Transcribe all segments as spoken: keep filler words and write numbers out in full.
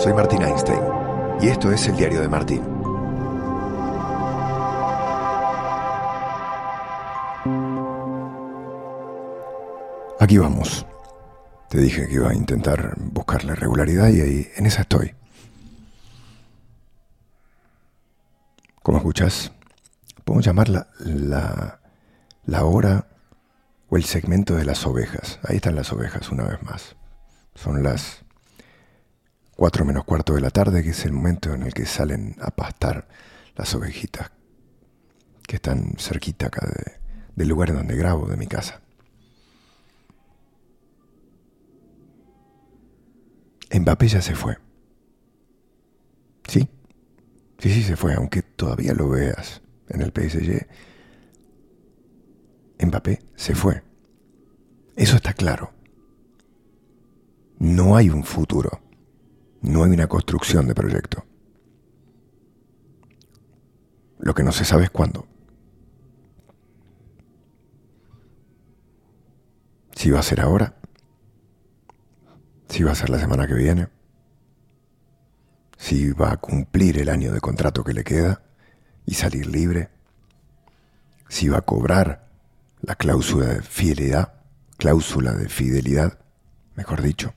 soy Martín Einstein y esto es el Diario de Martín. Aquí vamos. Te dije que iba a intentar buscarle regularidad y ahí, en esa estoy. ¿Cómo escuchas? Podemos llamarla la, la hora o el segmento de las ovejas. Ahí están las ovejas una vez más. Son las cuatro menos cuarto de la tarde, que es el momento en el que salen a pastar las ovejitas que están cerquita acá de, del lugar en donde grabo, de mi casa. Mbappé ya se fue. ¿Sí? Sí, sí se fue, aunque todavía lo veas en el P S G. Mbappé se fue. Eso está claro. No hay un futuro. No hay una construcción de proyecto. Lo que no se sabe es cuándo. Si va a ser ahora. Si va a ser la semana que viene. Si va a cumplir el año de contrato que le queda y salir libre. Si va a cobrar la cláusula de fidelidad, cláusula de fidelidad, mejor dicho.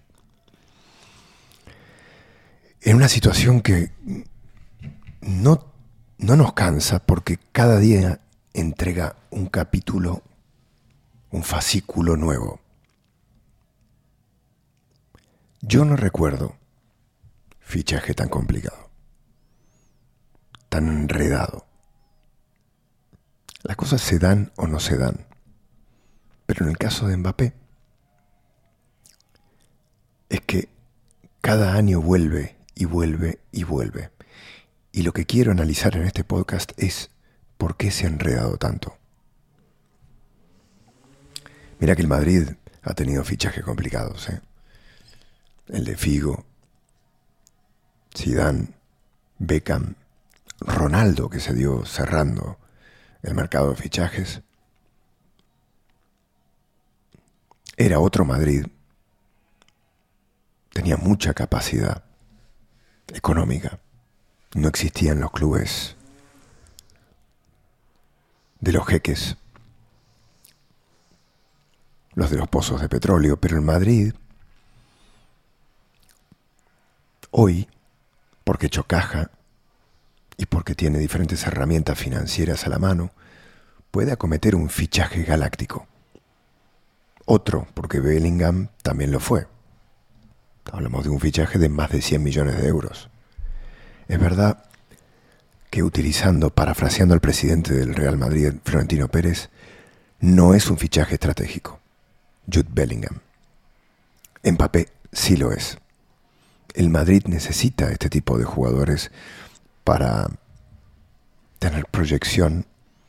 En una situación que no, no nos cansa porque cada día entrega un capítulo, un fascículo nuevo. Yo no recuerdo fichaje tan complicado, tan enredado. Las cosas se dan o no se dan. Pero en el caso de Mbappé, es que cada año vuelve y vuelve y vuelve. Y lo que quiero analizar en este podcast es por qué se ha enredado tanto. Mira que el Madrid ha tenido fichajes complicados, ¿eh? El de Figo, Zidane, Beckham, Ronaldo, que se dio cerrando el mercado de fichajes. Era otro Madrid. Tenía mucha capacidad económica. No existían los clubes de los jeques, los de los pozos de petróleo, pero el Madrid hoy, porque echó caja y porque tiene diferentes herramientas financieras a la mano, puede acometer un fichaje galáctico. Otro, porque Bellingham también lo fue. Hablamos de un fichaje de más de cien millones de euros. Es verdad que utilizando, parafraseando al presidente del Real Madrid, Florentino Pérez, no es un fichaje estratégico. Jude Bellingham. Mbappé sí lo es. El Madrid necesita este tipo de jugadores para tener proyección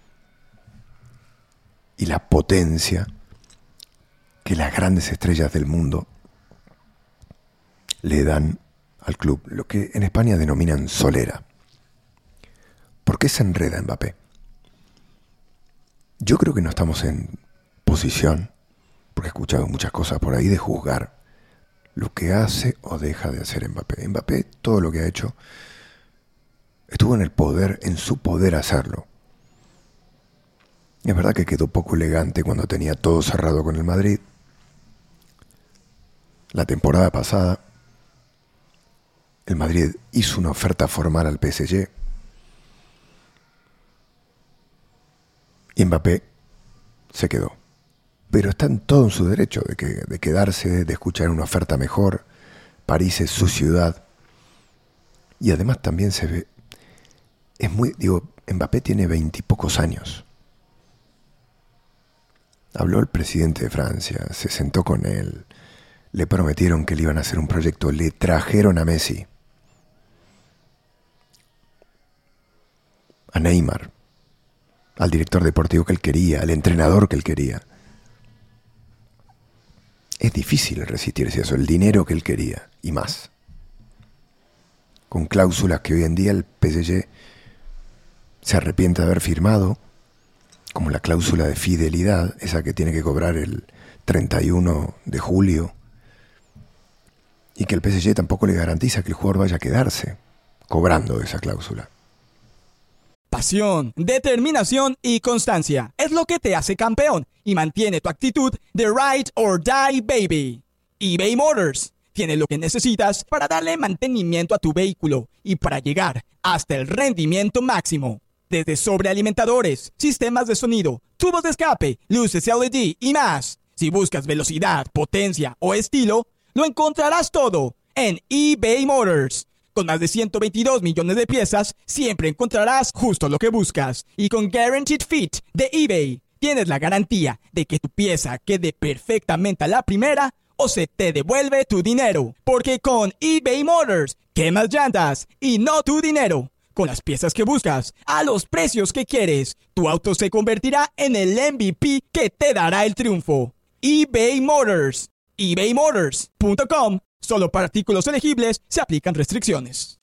y la potencia que las grandes estrellas del mundo le dan al club, lo que en España denominan solera. ¿Por qué se enreda Mbappé? Yo creo que no estamos en posición, porque he escuchado muchas cosas por ahí, de juzgar lo que hace o deja de hacer Mbappé. Mbappé, todo lo que ha hecho, estuvo en el poder, en su poder hacerlo. Es verdad que quedó poco elegante cuando tenía todo cerrado con el Madrid. La temporada pasada, el Madrid hizo una oferta formal al P S G. Y Mbappé se quedó. Pero está en todo en su derecho de, que, de quedarse, de escuchar una oferta mejor. París es su ciudad. Y además también se ve... Es muy... Digo, Mbappé tiene veintipocos años. Habló el presidente de Francia, se sentó con él. Le prometieron que le iban a hacer un proyecto. Le trajeron a Messi. A Neymar. Al director deportivo que él quería, al entrenador que él quería. Es difícil resistirse a eso, el dinero que él quería y más. Con cláusulas que hoy en día el P S G se arrepiente de haber firmado, como la cláusula de fidelidad, esa que tiene que cobrar el treinta y uno de julio, Y que el P S G tampoco le garantiza que el jugador vaya a quedarse cobrando esa cláusula. Pasión, determinación y constancia es lo que te hace campeón y mantiene tu actitud de ride or die, baby. eBay Motors tiene lo que necesitas para darle mantenimiento a tu vehículo y para llegar hasta el rendimiento máximo. Desde sobrealimentadores, sistemas de sonido, tubos de escape, luces L E D y más. Si buscas velocidad, potencia o estilo, lo encontrarás todo en eBay Motors. Con más de ciento veintidós millones de piezas, siempre encontrarás justo lo que buscas. Y con Guaranteed Fit de eBay, tienes la garantía de que tu pieza quede perfectamente a la primera o se te devuelve tu dinero. Porque con eBay Motors, quemas llantas y no tu dinero. Con las piezas que buscas, a los precios que quieres, tu auto se convertirá en el M V P que te dará el triunfo. eBay Motors. ebay motors punto com. Solo para artículos elegibles se aplican restricciones.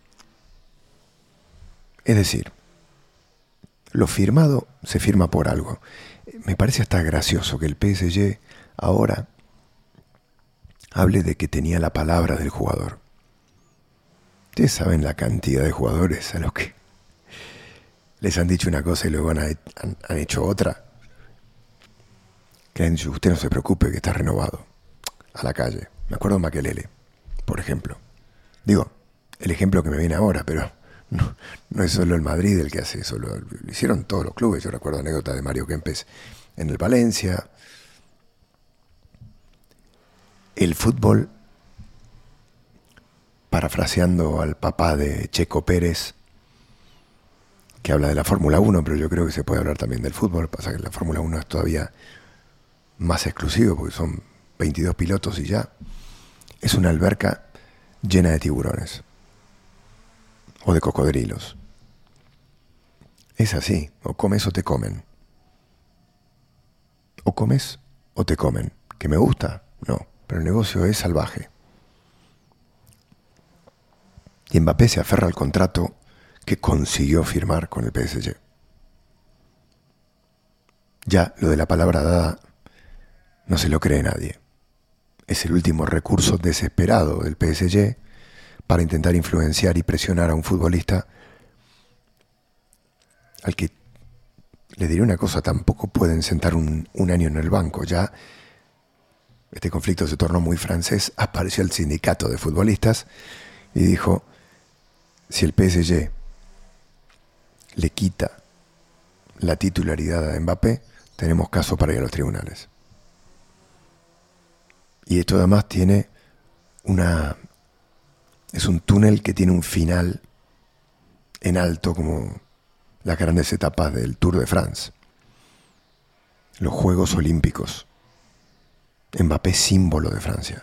Es decir, lo firmado se firma por algo. Me parece hasta gracioso que el P S G ahora hable de que tenía la palabra del jugador. Ustedes saben la cantidad de jugadores a los que les han dicho una cosa y luego han, han, han hecho otra. Que han dicho, usted no se preocupe que está renovado. A la calle. Me acuerdo de Makelele, por ejemplo. Digo, el ejemplo que me viene ahora, pero no, no es solo el Madrid el que hace eso. Lo, lo hicieron todos los clubes. Yo recuerdo anécdota de Mario Kempes en el Valencia. El fútbol, parafraseando al papá de Checo Pérez, que habla de la Fórmula uno, pero yo creo que se puede hablar también del fútbol. Pasa que la Fórmula uno es todavía más exclusivo porque son veintidós pilotos y ya. Es una alberca llena de tiburones o de cocodrilos. Es así, o comes o te comen. O comes o te comen. ¿Que me gusta? No, pero el negocio es salvaje. Y Mbappé se aferra al contrato que consiguió firmar con el P S G. Ya lo de la palabra dada no se lo cree nadie. Es el último recurso desesperado del P S G para intentar influenciar y presionar a un futbolista al que, le diré una cosa, tampoco pueden sentar un, un año en el banco. Ya este conflicto se tornó muy francés. Apareció el sindicato de futbolistas y dijo, si el P S G le quita la titularidad a Mbappé, tenemos caso para ir a los tribunales. Y esto además tiene una... es un túnel que tiene un final en alto como las grandes etapas del Tour de France. Los Juegos Olímpicos. Mbappé símbolo de Francia.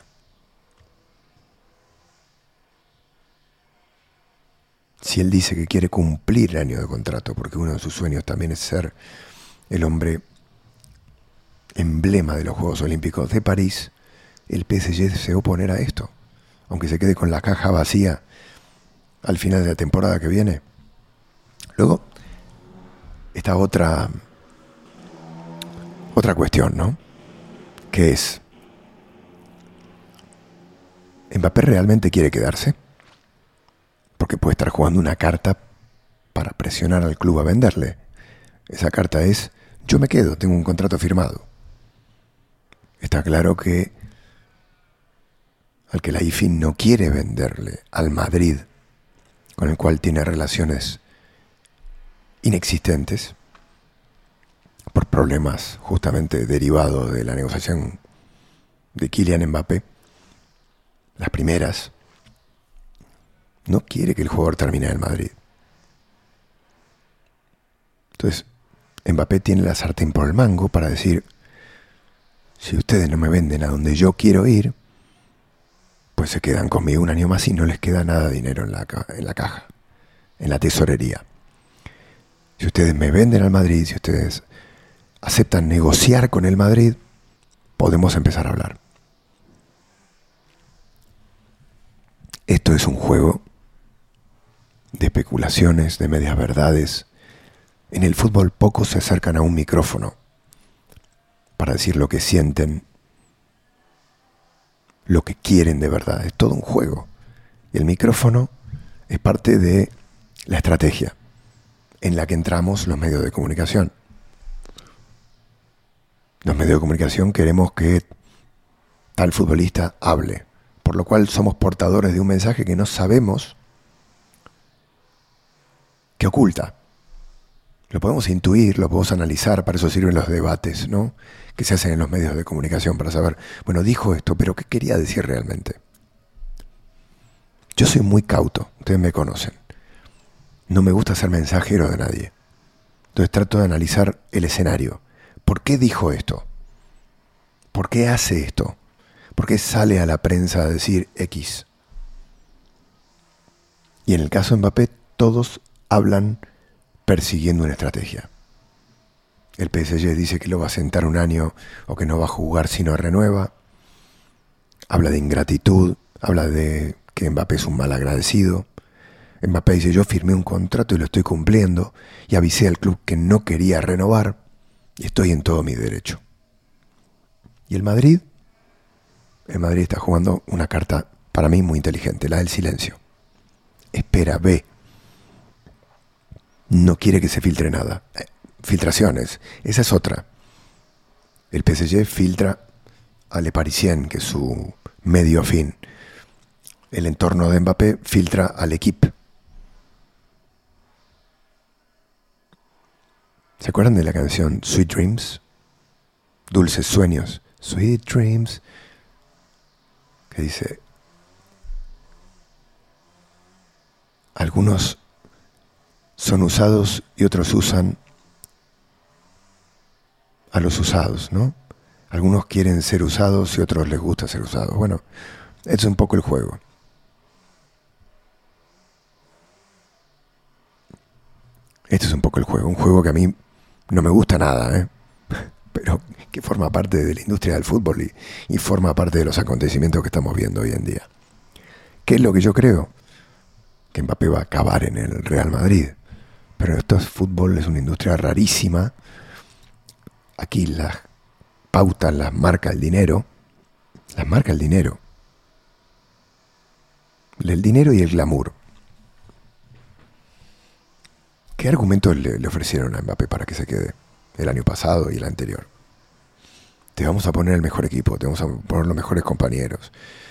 Si él dice que quiere cumplir el año de contrato, porque uno de sus sueños también es ser el hombre emblema de los Juegos Olímpicos de París, el P S G se oponer a esto, aunque se quede con la caja vacía al final de la temporada que viene. Luego está otra otra cuestión, ¿no? Que es, ¿Mbappé realmente quiere quedarse? Porque puede estar jugando una carta para presionar al club a venderle. Esa carta es, yo me quedo, tengo un contrato firmado. Está claro que al que la I F I no quiere venderle al Madrid, con el cual tiene relaciones inexistentes, por problemas justamente derivados de la negociación de Kylian Mbappé, las primeras, no quiere que el jugador termine en el Madrid. Entonces, Mbappé tiene la sartén por el mango para decir, si ustedes no me venden a donde yo quiero ir, pues se quedan conmigo un año más y no les queda nada de dinero en la, en la caja, en la tesorería. Si ustedes me venden al Madrid, si ustedes aceptan negociar con el Madrid, podemos empezar a hablar. Esto es un juego de especulaciones, de medias verdades. En el fútbol pocos se acercan a un micrófono para decir lo que sienten lo que quieren de verdad. Es todo un juego. Y el micrófono es parte de la estrategia en la que entramos los medios de comunicación. Los medios de comunicación queremos que tal futbolista hable, por lo cual somos portadores de un mensaje que no sabemos que oculta. Lo podemos intuir, lo podemos analizar, para eso sirven los debates, ¿no?, que se hacen en los medios de comunicación, para saber, bueno, dijo esto, pero ¿qué quería decir realmente? Yo soy muy cauto, ustedes me conocen. No me gusta ser mensajero de nadie. Entonces trato de analizar el escenario. ¿Por qué dijo esto? ¿Por qué hace esto? ¿Por qué sale a la prensa a decir X? Y en el caso de Mbappé, todos hablan persiguiendo una estrategia. El P S G dice que lo va a sentar un año o que no va a jugar si no renueva. Habla de ingratitud, habla de que Mbappé es un mal agradecido. Mbappé dice, yo firmé un contrato y lo estoy cumpliendo y avisé al club que no quería renovar y estoy en todo mi derecho. ¿Y el Madrid? El Madrid está jugando una carta para mí muy inteligente, la del silencio. Espera, ve. No quiere que se filtre nada. Eh, filtraciones, esa es otra. El P S G filtra a Le Parisien, que es su medio afín. El entorno de Mbappé filtra al equipo. ¿Se acuerdan de la canción Sweet Dreams? Dulces sueños. Sweet Dreams. Que dice, algunos son usados y otros usan a los usados, ¿no? Algunos quieren ser usados y otros les gusta ser usados. Bueno, es un poco el juego. Este es un poco el juego. Un juego que a mí no me gusta nada, ¿eh? Pero que forma parte de la industria del fútbol y, y forma parte de los acontecimientos que estamos viendo hoy en día. ¿Qué es lo que yo creo? Que Mbappé va a acabar en el Real Madrid. Pero esto es fútbol, es una industria rarísima. Aquí las pautas las marca el dinero. Las marca el dinero. El dinero y el glamour. ¿Qué argumentos le, le ofrecieron a Mbappé para que se quede el año pasado y el anterior? Te vamos a poner el mejor equipo, te vamos a poner los mejores compañeros.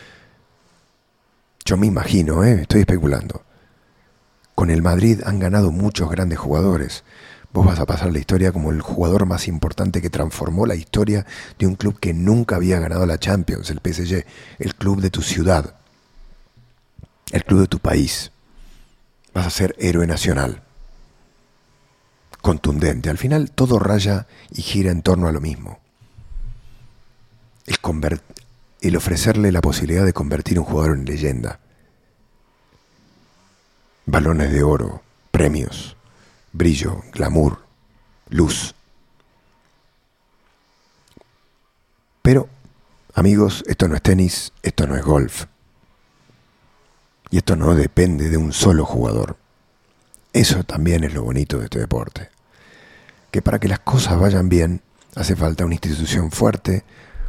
Yo me imagino, ¿eh? Estoy especulando. Con el Madrid han ganado muchos grandes jugadores. Vos vas a pasar la historia como el jugador más importante que transformó la historia de un club que nunca había ganado la Champions, el P S G, el club de tu ciudad, el club de tu país. Vas a ser héroe nacional. Contundente. Al final todo raya y gira en torno a lo mismo. El, convert- el ofrecerle la posibilidad de convertir a un jugador en leyenda. Balones de oro, premios, brillo, glamour, luz. Pero, amigos, esto no es tenis, esto no es golf. Y esto no depende de un solo jugador. Eso también es lo bonito de este deporte. Que para que las cosas vayan bien, hace falta una institución fuerte,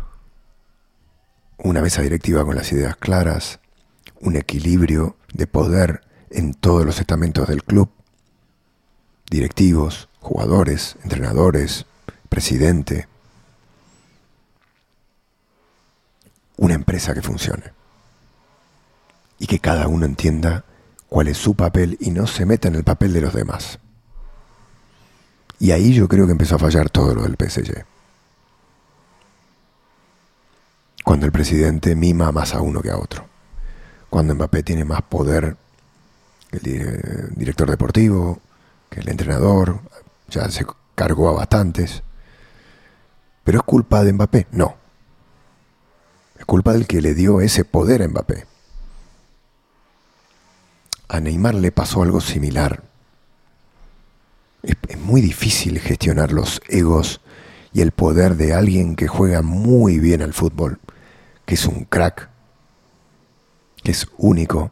una mesa directiva con las ideas claras, un equilibrio de poder en todos los estamentos del club, directivos, jugadores, entrenadores, presidente, una empresa que funcione y que cada uno entienda cuál es su papel y no se meta en el papel de los demás. Y ahí yo creo que empezó a fallar todo lo del P S G. Cuando el presidente mima más a uno que a otro. Cuando Mbappé tiene más poder que el director deportivo, que el entrenador, ya se cargó a bastantes. ¿Pero es culpa de Mbappé? No. Es culpa del que le dio ese poder a Mbappé. A Neymar le pasó algo similar. Es, es muy difícil gestionar los egos y el poder de alguien que juega muy bien al fútbol, que es un crack, que es único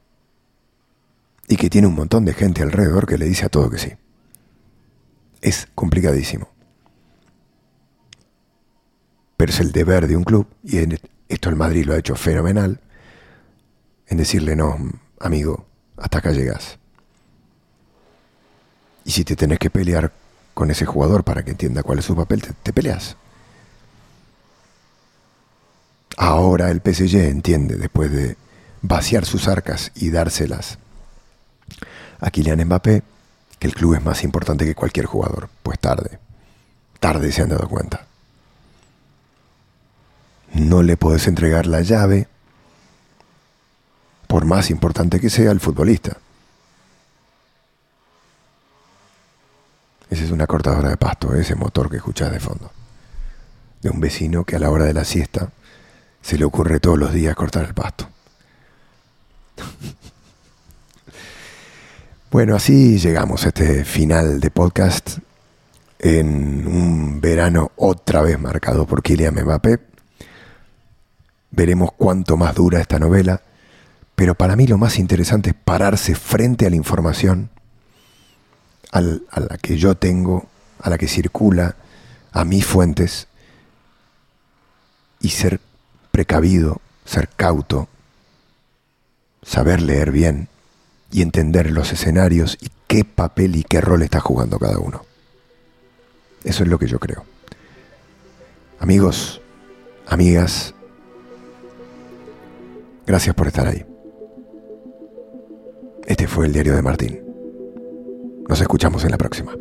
y que tiene un montón de gente alrededor que le dice a todo que sí. Es complicadísimo. Pero es el deber de un club y en esto el Madrid lo ha hecho fenomenal, en decirle, no, amigo, hasta acá llegás. Y si te tenés que pelear con ese jugador para que entienda cuál es su papel, te, te peleas. Ahora el P S G entiende, después de vaciar sus arcas y dárselas a Kylian Mbappé, que el club es más importante que cualquier jugador. Pues tarde, tarde se han dado cuenta. No le podés entregar la llave, por más importante que sea el futbolista. Esa es una cortadora de pasto, ese motor que escuchás de fondo. De un vecino que a la hora de la siesta se le ocurre todos los días cortar el pasto. Bueno, así llegamos a este final de podcast en un verano otra vez marcado por Kylian Mbappé. Veremos cuánto más dura esta novela, pero para mí lo más interesante es pararse frente a la información al, a la que yo tengo, a la que circula, a mis fuentes, y ser precavido, ser cauto, saber leer bien y entender los escenarios y qué papel y qué rol está jugando cada uno. Eso es lo que yo creo. Amigos, amigas, gracias por estar ahí. Este fue el Diario de Martín. Nos escuchamos en la próxima.